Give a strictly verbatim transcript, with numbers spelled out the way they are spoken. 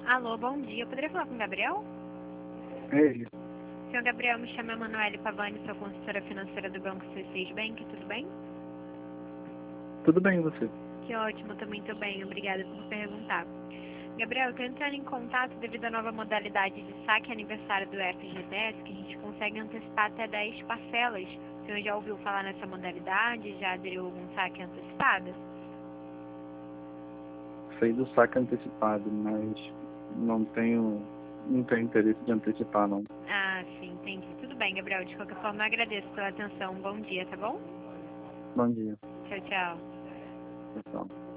Alô, bom dia. Eu poderia falar com o Gabriel? É ele. Senhor Gabriel, me chama Emanuele Pavani, sou consultora financeira do Banco C seis Bank, tudo bem? Tudo bem, e você? Que ótimo, também estou bem, obrigada por perguntar. Gabriel, eu estou entrando em contato devido à nova modalidade de saque aniversário do F G T S, que a gente consegue antecipar até dez parcelas. O senhor já ouviu falar nessa modalidade? Já aderiu a algum saque antecipado? Sei do saque antecipado, mas não tenho, não tenho interesse de antecipar, não. Ah, sim, entendi. Tudo bem, Gabriel. De qualquer forma, eu agradeço pela atenção. Bom dia, tá bom? Bom dia, Tchau, tchau. pessoal.